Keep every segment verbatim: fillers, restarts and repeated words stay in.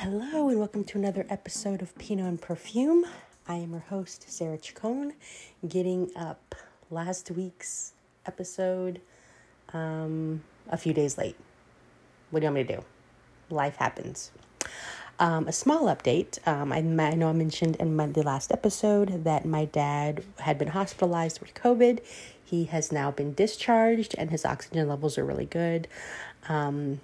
Hello and welcome to another episode of Pinot and Perfume. I am your host, Sarah Chacon, getting up last week's episode um, a few days late. What do you want me to do? Life happens. Um, a small update. Um, I, I know I mentioned in my, the last episode that my dad had been hospitalized with COVID. He has now been discharged and his oxygen levels are really good. Um,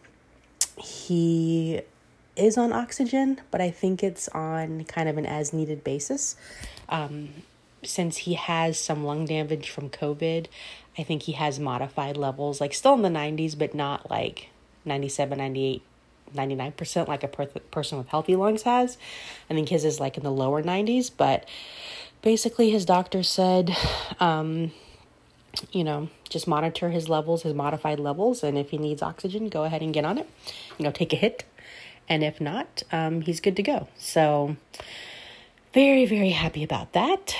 he is on oxygen, but I think it's on kind of an as needed basis. Um, since he has some lung damage from COVID, I think he has modified levels, like still in the nineties, but not like ninety-seven, ninety-eight, ninety-nine percent like a per- person with healthy lungs has. I think his is like in the lower nineties, but basically his doctor said, um, you know, just monitor his levels, his modified levels. And if he needs oxygen, go ahead and get on it, you know, take a hit. And if not, um, he's good to go. So very, very happy about that.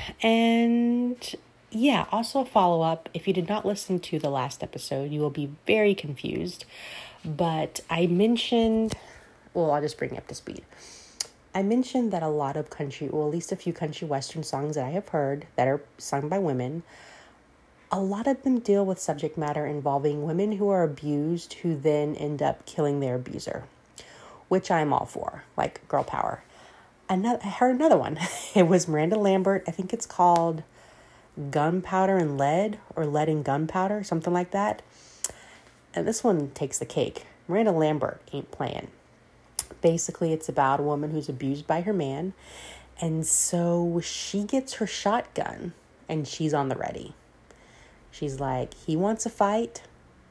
And yeah, also a follow up. If you did not listen to the last episode, you will be very confused. But I mentioned, well, I'll just bring you up to speed. I mentioned that a lot of country, well, at least a few country western songs that I have heard that are sung by women, a lot of them deal with subject matter involving women who are abused who then end up killing their abuser, which I'm all for, like girl power. Another, I heard another one. It was Miranda Lambert. I think it's called Gunpowder and Lead or Lead and Gunpowder, something like that. And this one takes the cake. Miranda Lambert ain't playing. Basically, it's about a woman who's abused by her man. And so she gets her shotgun and she's on the ready. She's like, he wants a fight.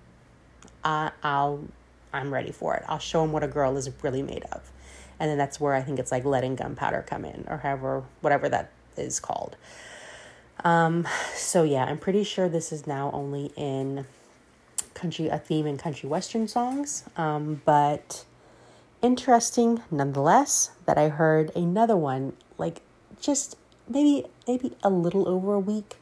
I, I'll... I'm ready for it. I'll show him what a girl is really made of. And then that's where I think it's like lead and gunpowder come in, or however, whatever that is called. Um, so yeah, I'm pretty sure this is now only in country, a theme in country western songs. Um, but interesting nonetheless that I heard another one, like just maybe, maybe a little over a week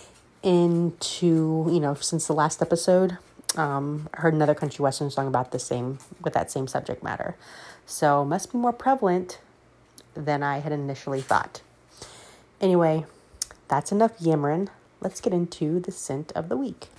into, you know, since the last episode. Um, I heard another country western song about the same, with that same subject matter. So must be more prevalent than I had initially thought. Anyway, that's enough yammering. Let's get into the scent of the week.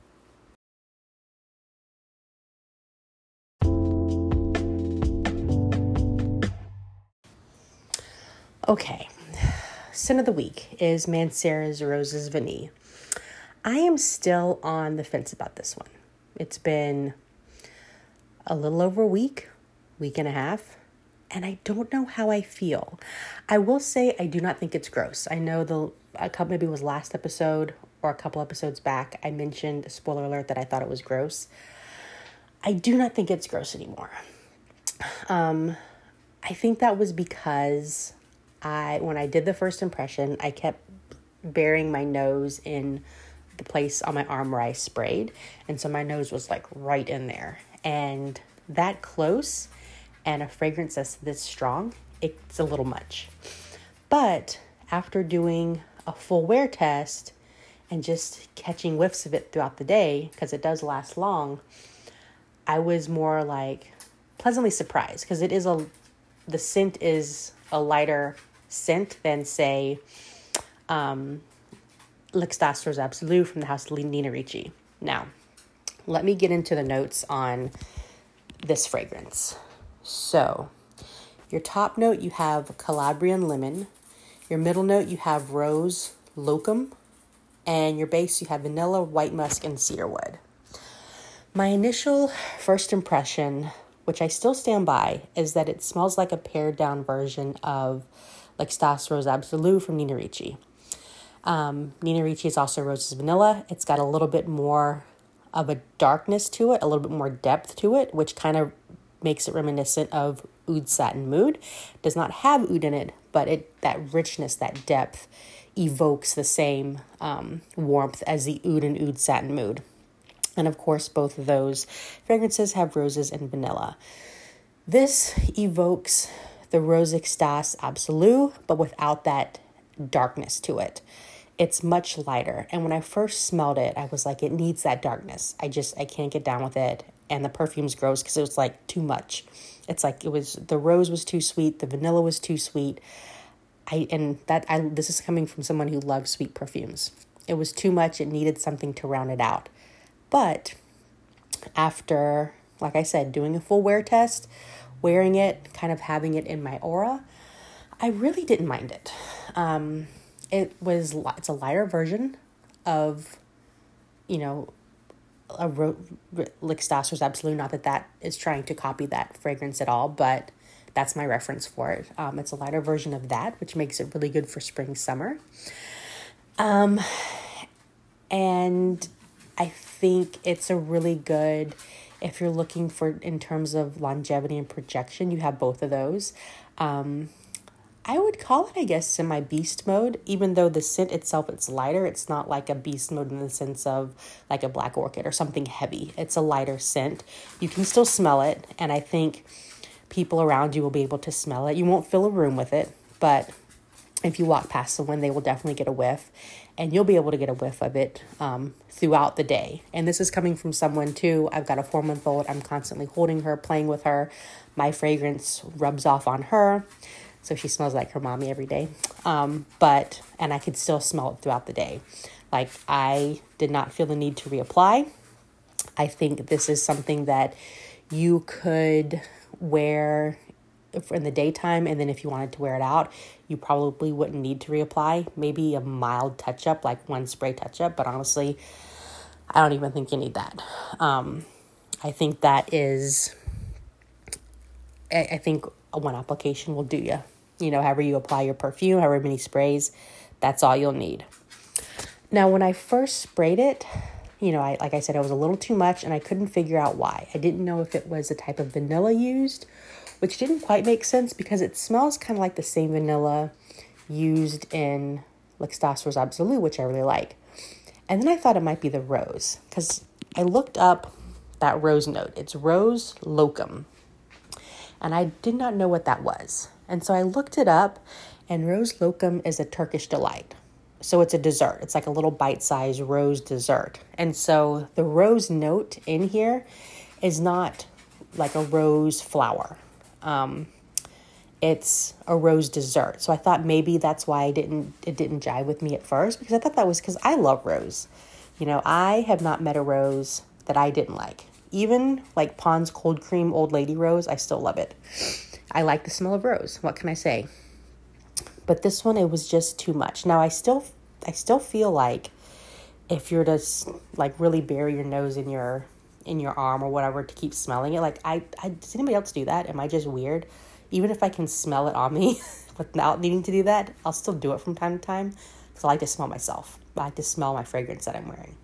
Okay, scent of the week is Mancera's Roses Vanille. I am still on the fence about this one. It's been a little over a week, week and a half, and I don't know how I feel. I will say I do not think it's gross. I know the a couple maybe it was last episode or a couple episodes back, I mentioned, spoiler alert, that I thought it was gross. I do not think it's gross anymore. Um, I think that was because I when I did the first impression, I kept burying my nose in the place on my arm where I sprayed. And so my nose was like right in there. And that close and a fragrance that's this strong, it's a little much. But after doing a full wear test and just catching whiffs of it throughout the day, because it does last long, I was more like pleasantly surprised because it is a, the scent is a lighter scent than say, um, L'Extase Rose Absolue from the house of Nina Ricci. Now, let me get into the notes on this fragrance. So, your top note, you have Calabrian lemon. Your middle note, you have rose locum. And your base, you have vanilla, white musk, and cedarwood. My initial first impression, which I still stand by, is that it smells like a pared down version of L'Extase Rose Absolue from Nina Ricci. Um, Nina Ricci is also Roses Vanilla. It's got a little bit more of a darkness to it, a little bit more depth to it, which kind of makes it reminiscent of Oud Satin Mood. It does not have oud in it, but it that richness, that depth evokes the same um, warmth as the oud and Oud Satin Mood. And of course, both of those fragrances have roses and vanilla. This evokes the Rose Extase Absolue, but without that darkness to it. It's much lighter. And when I first smelled it, I was like, it needs that darkness. I just, I can't get down with it. and the perfume's gross because it was like too much. It's like it was, the rose was too sweet, the vanilla was too sweet. I and that I this is coming from someone who loves sweet perfumes. It was too much. It needed something to round it out. But after, like I said, doing a full wear test, wearing it, kind of having it in my aura, I really didn't mind it. Um, it was it's a lighter version of, you know, a Ro- L'Extase Absolue. Not that that is trying to copy that fragrance at all, but that's my reference for it. Um, it's a lighter version of that, which makes it really good for spring, summer. Um, and I think it's a really good, if you're looking for, in terms of longevity and projection, you have both of those. Um, I would call it, I guess, semi-beast mode, even though the scent itself, it's lighter. It's not like a beast mode in the sense of like a black orchid or something heavy. It's a lighter scent. You can still smell it, and I think people around you will be able to smell it. You won't fill a room with it, but if you walk past someone, they will definitely get a whiff, and you'll be able to get a whiff of it um, throughout the day. And this is coming from someone too. I've got a four-month-old. I'm constantly holding her, playing with her. My fragrance rubs off on her, so she smells like her mommy every day. Um, but, and I could still smell it throughout the day. Like, I did not feel the need to reapply. I think this is something that you could wear in the daytime, and then if you wanted to wear it out, you probably wouldn't need to reapply. Maybe a mild touch-up, like one spray touch-up, but honestly, I don't even think you need that. Um, I think that is, I, I think one application will do you. You know, however you apply your perfume, however many sprays, that's all you'll need. Now, when I first sprayed it, you know, I like I said, it was a little too much, and I couldn't figure out why. I didn't know if it was the type of vanilla used, which didn't quite make sense because it smells kind of like the same vanilla used in L'Extase Absolue, which I really like. And then I thought it might be the rose, because I looked up that rose note. It's Rose Locum, and I did not know what that was. And so I looked it up, and Rose Locum is a Turkish delight. So it's a dessert. It's like a little bite-sized rose dessert. And so the rose note in here is not like a rose flower. Um, it's a rose dessert. So I thought maybe that's why I didn't, it didn't jive with me at first, because I thought that was because I love rose. You know, I have not met a rose that I didn't like. Even like Pond's Cold Cream Old Lady Rose, I still love it. I like the smell of rose. What can I say? But this one, it was just too much. Now, I still, I still feel like if you're to like really bury your nose in your, in your arm or whatever to keep smelling it, like I, I, does anybody else do that? Am I just weird? Even if I can smell it on me without needing to do that, I'll still do it from time to time because I like to smell myself. I like to smell my fragrance that I'm wearing.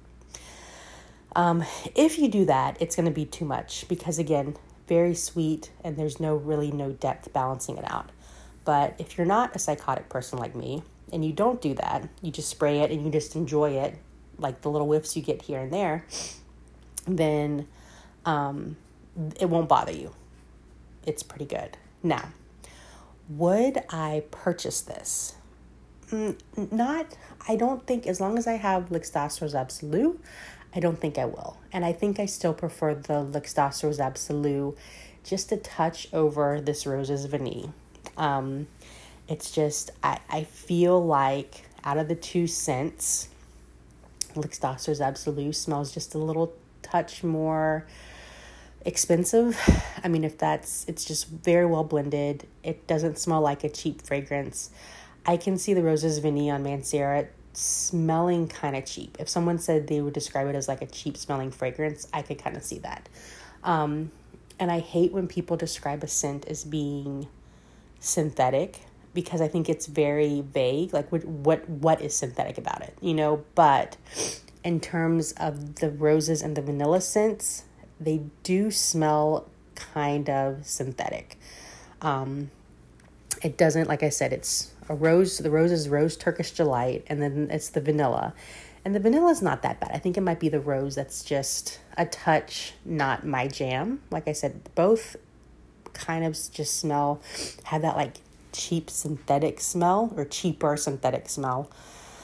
Um, if you do that, it's going to be too much because, again, very sweet, and there's no really no depth balancing it out. But if you're not a psychotic person like me and you don't do that, you just spray it and you just enjoy it, like the little whiffs you get here and there, then um, it won't bother you. It's pretty good. Now, would I purchase this? Mm, not, I don't think, as long as I have L'Extase Absolue, I don't think I will. And I think I still prefer the L'Extase Absolue just a touch over this Roses Vanille. Um, it's just, I, I feel like out of the two scents, L'Extase Absolue smells just a little touch more expensive. I mean, if that's, it's just very well blended. It doesn't smell like a cheap fragrance. I can see the Roses Vanille on Mancera smelling kind of cheap. If someone said they would describe it as like a cheap smelling fragrance, I could kind of see that. Um, and I hate when people describe a scent as being synthetic because I think it's very vague. Like what, what, what is synthetic about it, you know? But in terms of the roses and the vanilla scents, they do smell kind of synthetic. Um, it doesn't, like I said, it's a rose. The rose is Rose Turkish Delight, and then it's the vanilla. And the vanilla is not that bad. I think it might be the rose that's just a touch not my jam. Like I said, both kind of just smell, have that like cheap synthetic smell or cheaper synthetic smell.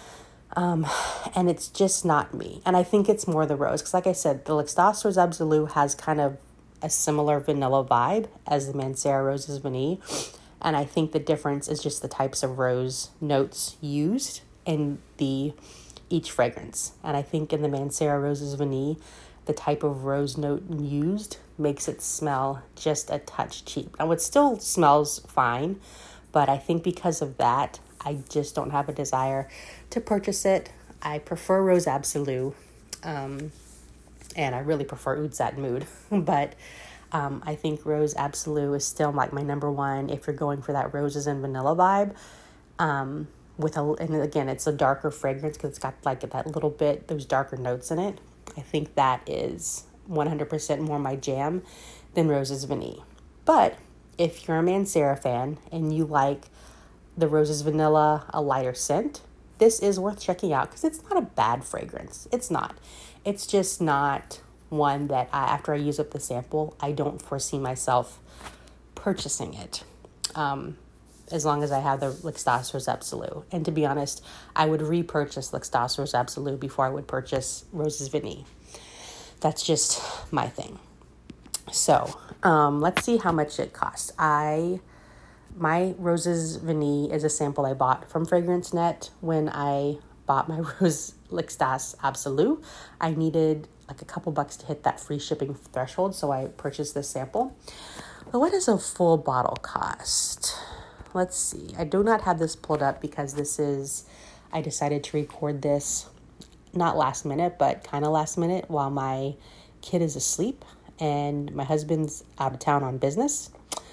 Um, and it's just not me. And I think it's more the rose. Because like I said, the L'Extase Rose Absolue has kind of a similar vanilla vibe as the Mancera Roses Vanille. And I think the difference is just the types of rose notes used in the each fragrance. And I think in the Mancera Roses Vanille, the type of rose note used makes it smell just a touch cheap. Now it still smells fine, but I think because of that, I just don't have a desire to purchase it. I prefer Rose Absolue, um, and I really prefer Oud Satin Mood, but um, I think Rose Absolue is still like my number one if you're going for that roses and vanilla vibe. Um, with a, and again, it's a darker fragrance because it's got like that little bit, those darker notes in it. I think that is one hundred percent more my jam than Roses Vanille. But if you're a Mancera fan and you like the Roses Vanilla, a lighter scent, this is worth checking out because it's not a bad fragrance. It's not. It's just not one that I, after I use up the sample, I don't foresee myself purchasing it. Um, as long as I have the L'Extase Rose Absolue. And to be honest, I would repurchase L'Extase Rose Absolue before I would purchase Roses Vanille. That's just my thing. So, um, let's see how much it costs. I, my Roses Vanille is a sample I bought from Fragrance Net when I bought my Rose L'Extase Absolue. I needed like a couple bucks to hit that free shipping threshold, so I purchased this sample. But what does a full bottle cost? Let's see. I do not have this pulled up because this is, I decided to record this not last minute, but kind of last minute while my kid is asleep and my husband's out of town on business.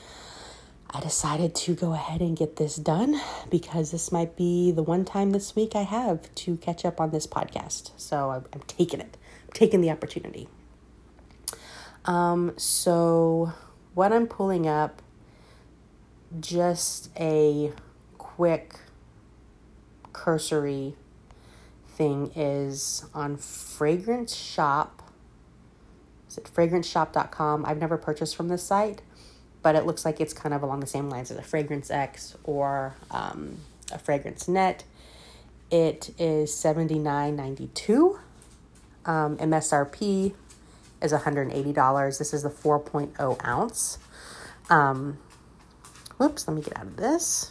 I decided to go ahead and get this done because this might be the one time this week I have to catch up on this podcast. So I'm, I'm taking it. I'm taking the opportunity. Um, so what I'm pulling up, just a quick cursory thing is on Fragrance Shop. Is it fragrance shop dot com? I've never purchased from this site, but it looks like it's kind of along the same lines as a Fragrance X or um, a Fragrance Net. It is seventy-nine ninety-two. Um, M S R P is one hundred eighty dollars. This is the four point oh ounce. Um, whoops, let me get out of this.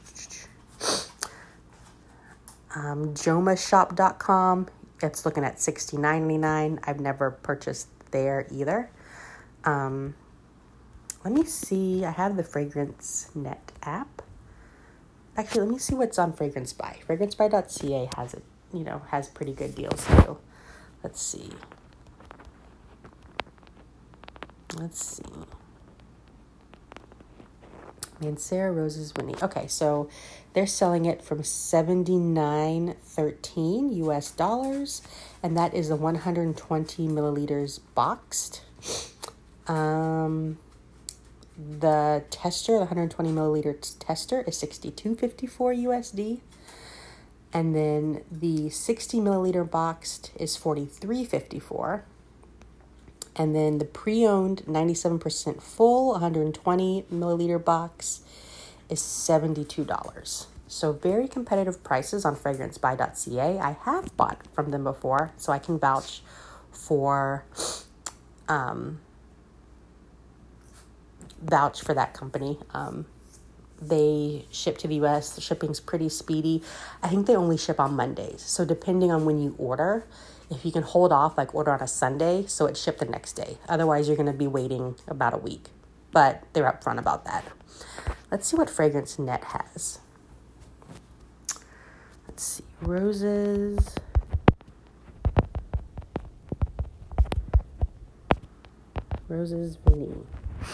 Um, joma shop dot com. It's looking at sixty-nine ninety-nine. I've never purchased there either. Um, let me see. I have the Fragrance Net app. Actually, let me see what's on Fragrance Buy. fragrance buy dot c a has it, you know, has pretty good deals too. Let's see. Let's see. Mancera Roses Vanille. Okay, so they're selling it from seventy-nine thirteen U S dollars, and that is a one hundred twenty milliliters boxed. Um, the tester, the one hundred twenty milliliter tester, is sixty-two fifty-four U S D, and then the sixty milliliter boxed is forty-three fifty-four. And then the pre-owned ninety-seven percent full one hundred twenty milliliter box is seventy-two dollars. So very competitive prices on fragrance buy dot c a. I have bought from them before, so I can vouch for um, vouch for that company. Um, they ship to the U S. The shipping's pretty speedy. I think they only ship on Mondays. So depending on when you order, if you can hold off, like order on a Sunday, so it's shipped the next day. Otherwise, you're going to be waiting about a week. But they're upfront about that. Let's see what Fragrance Net has. Let's see. Roses. Roses Vanille.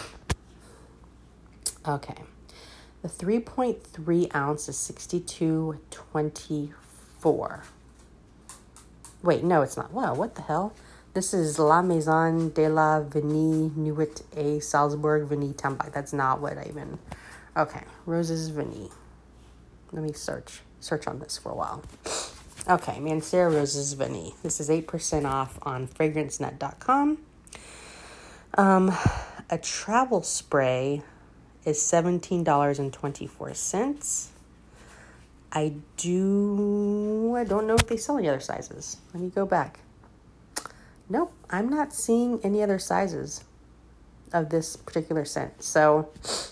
Okay. The three point three ounce is sixty-two twenty-four. Wait, no, it's not. Wow, what the hell? This is La Maison de la Vanille Nuit et Salzburg Vanille Tambach. That's not what I even... Okay, Roses Vanille. Let me search. Search on this for a while. Okay, Mancera Roses Vanille. This is eight percent off on fragrance net dot com. Um, a travel spray is seventeen dollars and twenty-four cents. I do, I don't know if they sell any other sizes. Let me go back. Nope, I'm not seeing any other sizes of this particular scent. So,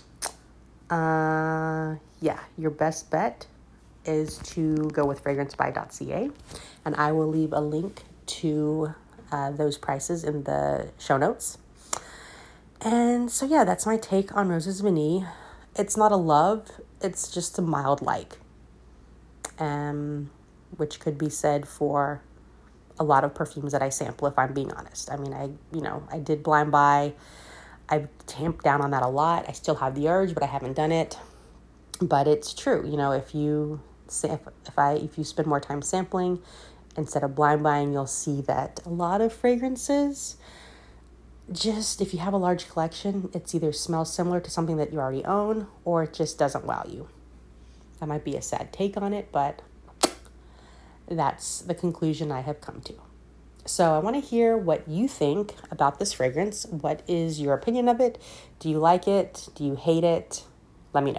uh, yeah, your best bet is to go with fragrance by dot c a, and I will leave a link to uh, those prices in the show notes. And so, yeah, that's my take on Roses Vanille. It's not a love, it's just a mild like, um, which could be said for a lot of perfumes that I sample, if I'm being honest. I mean, I, you know, I did Blind Buy. I've tamped down on that a lot. I still have the urge, but I haven't done it. But it's true, you know, if you if I if you spend more time sampling instead of blind buying, you'll see that a lot of fragrances, just if you have a large collection, it's either smells similar to something that you already own, or it just doesn't wow you. That might be a sad take on it, but that's the conclusion I have come to. So I want to hear what you think about this fragrance. What is your opinion of it? Do you like it? Do you hate it? Let me know.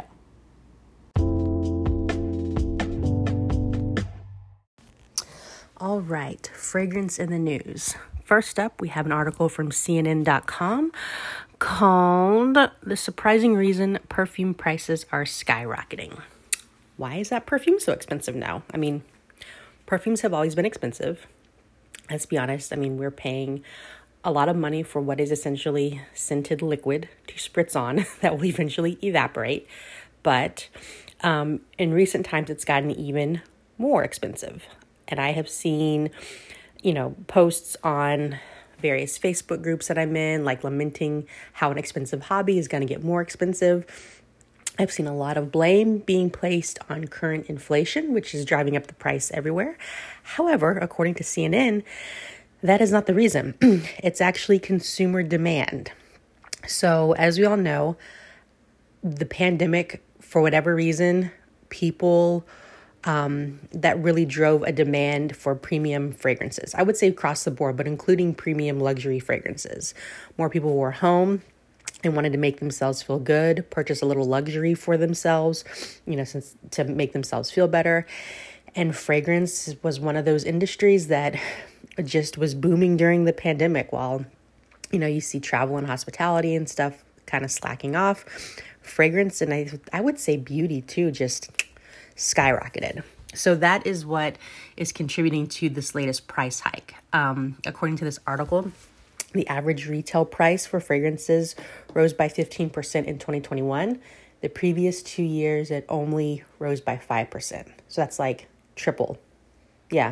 All right, fragrance in the news. First up, we have an article from C N N dot com called "The Surprising Reason Perfume Prices Are Skyrocketing." Why is that perfume so expensive now? I mean, perfumes have always been expensive. Let's be honest. I mean, we're paying a lot of money for what is essentially scented liquid to spritz on that will eventually evaporate. But um, in recent times, it's gotten even more expensive. And I have seen, you know, posts on various Facebook groups that I'm in, like lamenting how an expensive hobby is going to get more expensive. I've seen a lot of blame being placed on current inflation, which is driving up the price everywhere. However, according to C N N, that is not the reason. It's actually consumer demand. So as we all know, the pandemic, for whatever reason, people um, that really drove a demand for premium fragrances. I would say across the board, but including premium luxury fragrances. More people were home and wanted to make themselves feel good, purchase a little luxury for themselves, you know, since to make themselves feel better. And fragrance was one of those industries that just was booming during the pandemic, while, you know, you see travel and hospitality and stuff kind of slacking off. Fragrance, and I, I would say beauty too, just skyrocketed. So that is what is contributing to this latest price hike. Um, according to this article, the average retail price for fragrances rose by fifteen percent in twenty twenty-one. The previous two years, it only rose by five percent. So that's like triple. Yeah.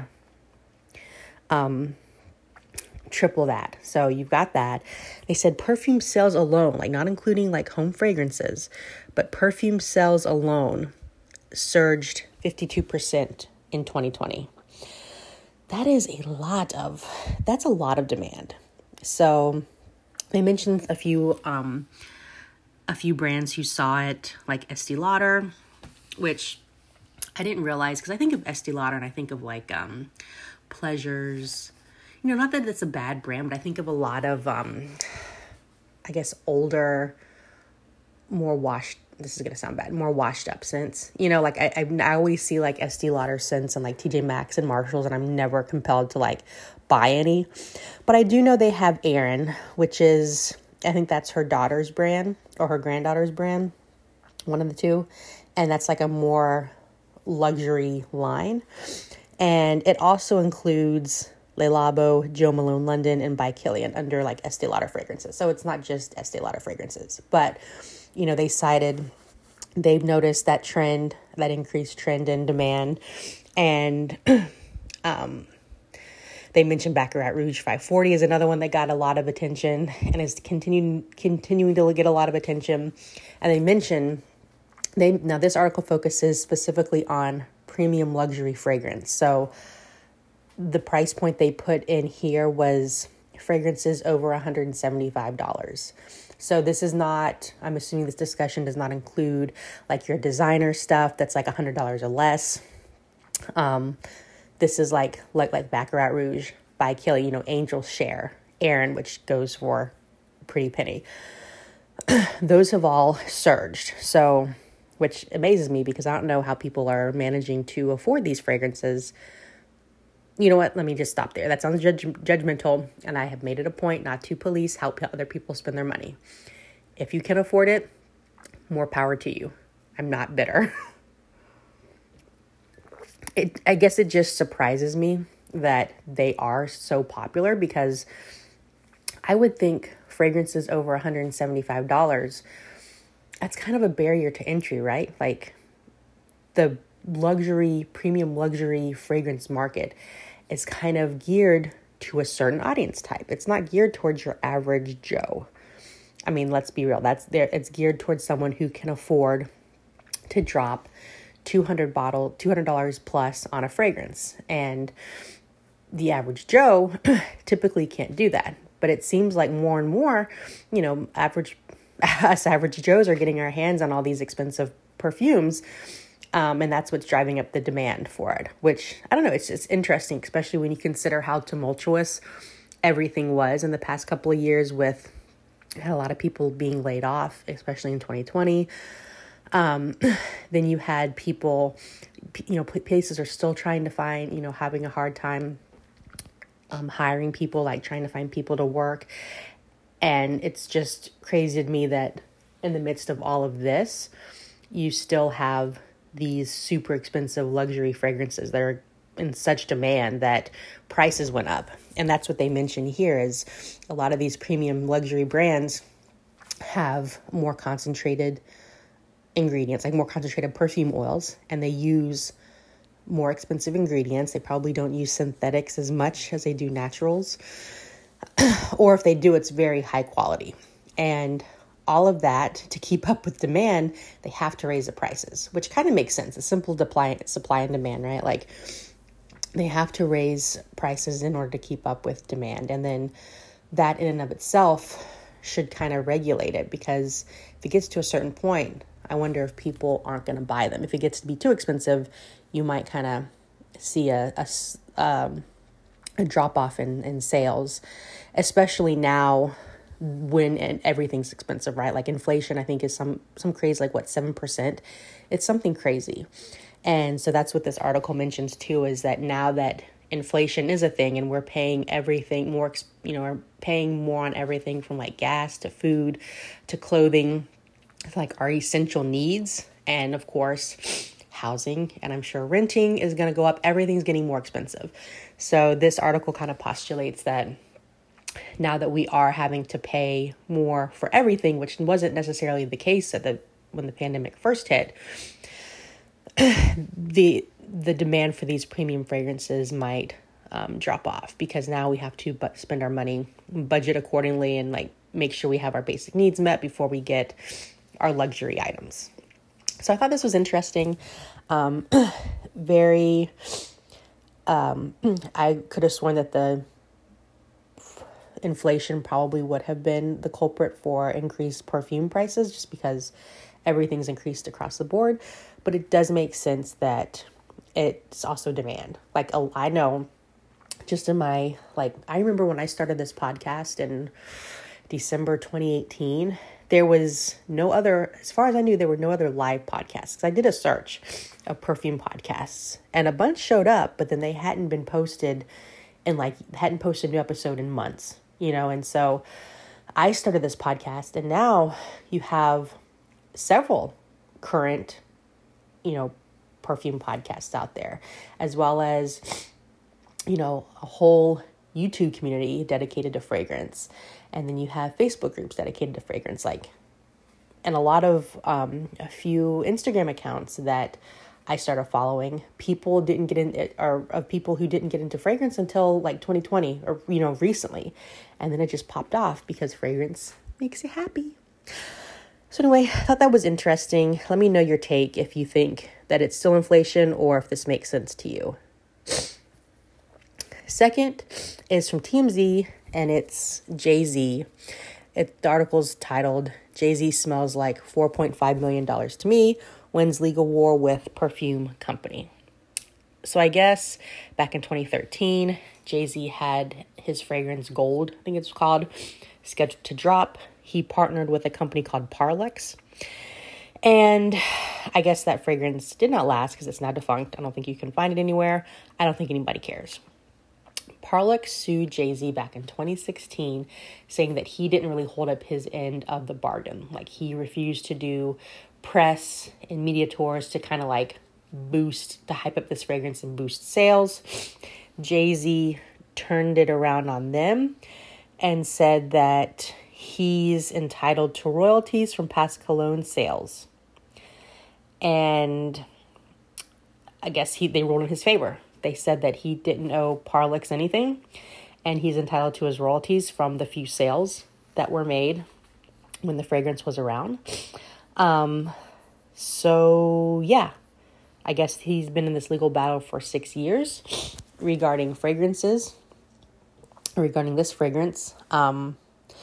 Um, triple that. So you've got that. They said perfume sales alone, like not including like home fragrances, but perfume sales alone surged fifty-two percent in twenty twenty. That is a lot of, that's a lot of demand. So they mentioned a few, um, a few brands who saw it, like Estee Lauder, which I didn't realize, because I think of Estee Lauder and I think of like um, Pleasures. You know, not that it's a bad brand, but I think of a lot of, um, I guess, older, more washed, this is going to sound bad, more washed up scents. You know, like I, I, I always see like Estee Lauder scents and like T J Maxx and Marshalls, and I'm never compelled to like buy any. But I do know they have Erin, which is, I think that's her daughter's brand or her granddaughter's brand, one of the two. And that's like a more luxury line. And it also includes Le Labo, Jo Malone London, and By Kilian under like Estee Lauder fragrances. So it's not just Estee Lauder fragrances, but you know, they cited, they've noticed that trend, that increased trend in demand. And um, they mentioned Baccarat Rouge five forty is another one that got a lot of attention and is continuing, continuing to get a lot of attention. And they mentioned, they now this article focuses specifically on premium luxury fragrance. So the price point they put in here was fragrances over one hundred seventy-five dollars. So this is not, I'm assuming this discussion does not include like your designer stuff that's like one hundred dollars or less. Um, this is like, like, like Baccarat Rouge, By Kilian, you know, Angel's Share, Erin, which goes for a pretty penny. Those have all surged. So which amazes me because I don't know how people are managing to afford these fragrances. You know what? Let me just stop there. That sounds judge- judgmental, and I have made it a point not to police how other people spend their money. If you can afford it, more power to you. I'm not bitter. It, I guess it just surprises me that they are so popular, because I would think fragrances over one hundred seventy-five dollars, that's kind of a barrier to entry, right? Like, the luxury, premium luxury fragrance market is kind of geared to a certain audience type. It's not geared towards your average Joe. I mean, let's be real. That's there. It's geared towards someone who can afford to drop two hundred bottle, two hundred dollars plus on a fragrance. And the average Joe typically can't do that. But it seems like more and more, you know, average, us average Joes are getting our hands on all these expensive perfumes. Um, and that's what's driving up the demand for it, which, I don't know, it's just interesting, especially when you consider how tumultuous everything was in the past couple of years, with had a lot of people being laid off, especially in twenty twenty. Um, then you had people, you know, places are still trying to find, you know, having a hard time um, hiring people, like trying to find people to work. And it's just crazy to me that in the midst of all of this, you still have these super expensive luxury fragrances that are in such demand that prices went up. And that's what they mention here, is a lot of these premium luxury brands have more concentrated ingredients, like more concentrated perfume oils, and they use more expensive ingredients. They probably don't use synthetics as much as they do naturals. Or if they do, it's very high quality. And all of that, to keep up with demand, they have to raise the prices, which kind of makes sense. It's simple supply, supply and demand, right? Like, they have to raise prices in order to keep up with demand. And then that in and of itself should kind of regulate it, because if it gets to a certain point, I wonder if people aren't going to buy them. If it gets to be too expensive, you might kind of see a, a, um, a drop off in, in sales, especially now when everything's expensive, right? Like, inflation, I think, is some, some crazy, like what, seven percent. It's something crazy. And so that's what this article mentions too, is that now that inflation is a thing and we're paying everything more, you know, we're paying more on everything from like gas to food to clothing, like our essential needs. And of course, housing, and I'm sure renting is going to go up. Everything's getting more expensive. So this article kind of postulates that now that we are having to pay more for everything, which wasn't necessarily the case at the when the pandemic first hit, the the demand for these premium fragrances might um, drop off, because now we have to bu- spend our money, budget accordingly, and like make sure we have our basic needs met before we get our luxury items. So I thought this was interesting. Um, very, um, I could have sworn that the inflation probably would have been the culprit for increased perfume prices, just because everything's increased across the board. But it does make sense that it's also demand. Like, I know just in my, like, I remember when I started this podcast in December twenty eighteen, there was no other, as far as I knew, there were no other live podcasts. I did a search of perfume podcasts and a bunch showed up, but then they hadn't been posted and like hadn't posted a new episode in months, you know? And so I started this podcast, and now you have several current, you know, perfume podcasts out there, as well as, you know, a whole YouTube community dedicated to fragrance. And then you have Facebook groups dedicated to fragrance, like, and a lot of, um, a few Instagram accounts that I started following. People didn't get in, or of people who didn't get into fragrance until like twenty twenty, or, you know, recently. And then it just popped off because fragrance makes you happy. So anyway, I thought that was interesting. Let me know your take if you think that it's still inflation or if this makes sense to you. Second is from T M Z, and it's Jay-Z. It, the article's titled, Jay-Z Smells Like four point five million dollars to Me, Wins Legal War with Perfume Company. So I guess back in twenty thirteen, Jay-Z had his fragrance Gold, I think it's called, scheduled to drop. He partnered with a company called Parlex. And I guess that fragrance did not last because it's now defunct. I don't think you can find it anywhere. I don't think anybody cares. Parlux sued Jay-Z back in twenty sixteen, saying that he didn't really hold up his end of the bargain. Like, he refused to do press and media tours to kind of like boost, to hype up this fragrance and boost sales. Jay-Z turned it around on them and said that he's entitled to royalties from past cologne sales. And I guess he they ruled in his favor. They said that he didn't owe Parlux anything, and he's entitled to his royalties from the few sales that were made when the fragrance was around. Um, so, yeah, I guess he's been in this legal battle for six years regarding fragrances, regarding this fragrance. Um,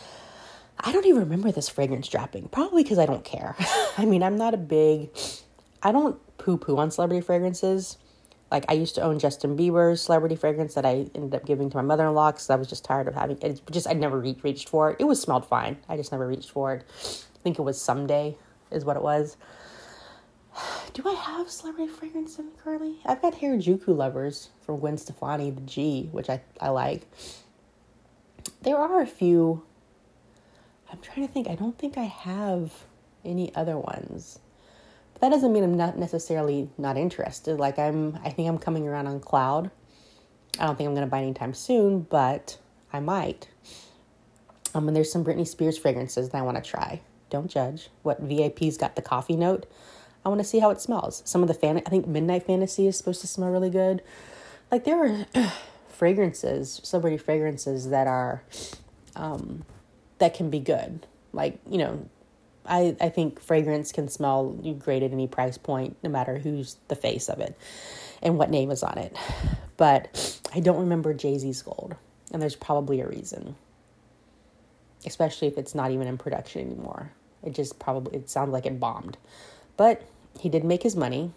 I don't even remember this fragrance dropping, probably because I don't care. I mean, I'm not a big, I don't poo-poo on celebrity fragrances. Like, I used to own Justin Bieber's celebrity fragrance that I ended up giving to my mother-in-law because I was just tired of having it. Just, I never re- reached for it. It was smelled fine. I just never reached for it. I think it was Someday is what it was. Do I have celebrity fragrance in currently? I've got Harajuku Lovers from Gwen Stefani, the G, which I, I like. There are a few. I'm trying to think. I don't think I have any other ones. But that doesn't mean I'm not necessarily not interested. Like, I'm, I think I'm coming around on Cloud. I don't think I'm going to buy anytime soon, but I might. Um, and there's some Britney Spears fragrances that I want to try. Don't judge. What V I P's got the coffee note. I want to see how it smells. Some of the fan, I think Midnight Fantasy is supposed to smell really good. Like, there are fragrances, celebrity fragrances that are, um, that can be good. Like, you know, I, I think fragrance can smell great at any price point, no matter who's the face of it and what name is on it. But I don't remember Jay-Z's Gold, and there's probably a reason, especially if it's not even in production anymore. It just probably, it sounds like it bombed. But he did make his money,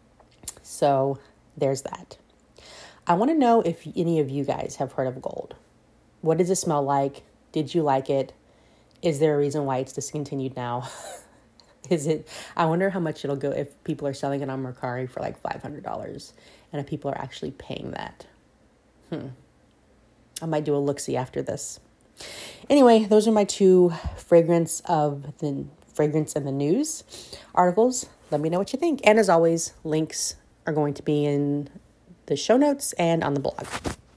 so there's that. I want to know if any of you guys have heard of Gold. What does it smell like? Did you like it? Is there a reason why it's discontinued now? Is it? I wonder how much it'll go if people are selling it on Mercari for like five hundred dollars, and if people are actually paying that. Hmm. I might do a look-see after this. Anyway, those are my two fragrance of the fragrance and the news articles. Let me know what you think. And as always, links are going to be in the show notes and on the blog.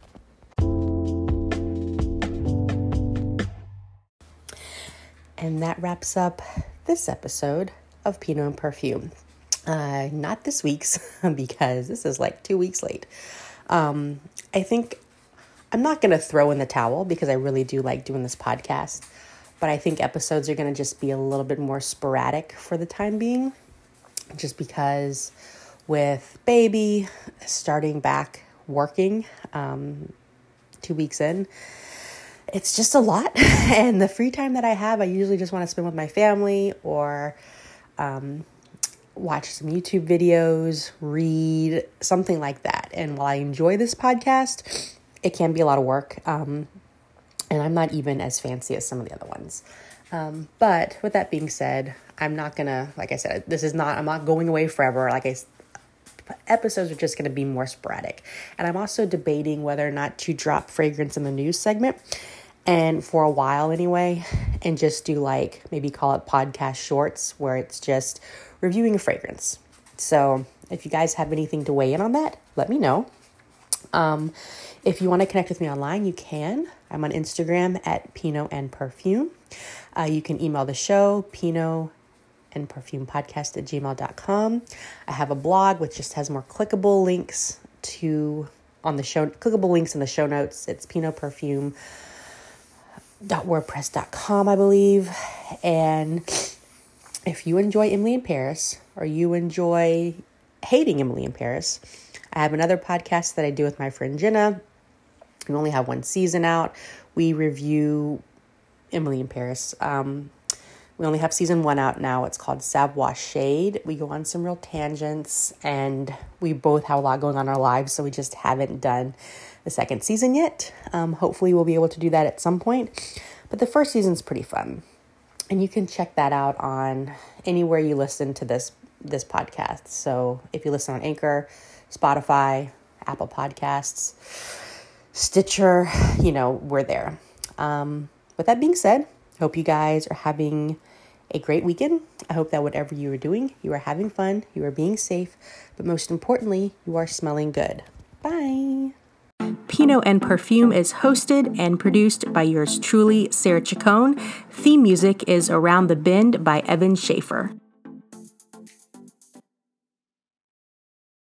And that wraps up this episode of Pinot and Perfume. Uh, not this week's, because this is like two weeks late. Um, I think I'm not going to throw in the towel because I really do like doing this podcast. But I think episodes are going to just be a little bit more sporadic for the time being. Just because with baby starting back working um, two weeks in, it's just a lot. And the free time that I have, I usually just want to spend with my family or um, watch some YouTube videos, read, something like that. And while I enjoy this podcast, it can be a lot of work. Um, and I'm not even as fancy as some of the other ones. Um, but with that being said, I'm not going to, like I said, this is not, I'm not going away forever. Like I episodes are just going to be more sporadic. And I'm also debating whether or not to drop fragrance in the news segment. And for a while anyway, and just do like, maybe call it podcast shorts where it's just reviewing a fragrance. So if you guys have anything to weigh in on that, let me know. Um, if you want to connect with me online, you can. I'm on Instagram at Pinot and Perfume. Uh, you can email the show, Pinot and Perfume Podcast at gmail dot com. I have a blog which just has more clickable links to on the show, clickable links in the show notes. It's Pinot Perfume dot wordpress dot com, I believe. And if you enjoy Emily in Paris, or you enjoy hating Emily in Paris, I have another podcast that I do with my friend Jenna. We only have one season out. We review Emily in Paris. Um, we only have season one out now. It's called Savoir Shade. We go on some real tangents, and we both have a lot going on in our lives, so we just haven't done the second season yet. Um, hopefully we'll be able to do that at some point. But the first season's pretty fun. And you can check that out on anywhere you listen to this this podcast. So if you listen on Anchor, Spotify, Apple Podcasts, Stitcher, you know, we're there. Um, with that being said, I hope you guys are having a great weekend. I hope that whatever you are doing, you are having fun, you are being safe, but most importantly, you are smelling good. Bye. Pinot and Perfume is hosted and produced by yours truly, Sarah Chacon. Theme music is Around the Bend by Evan Schaefer.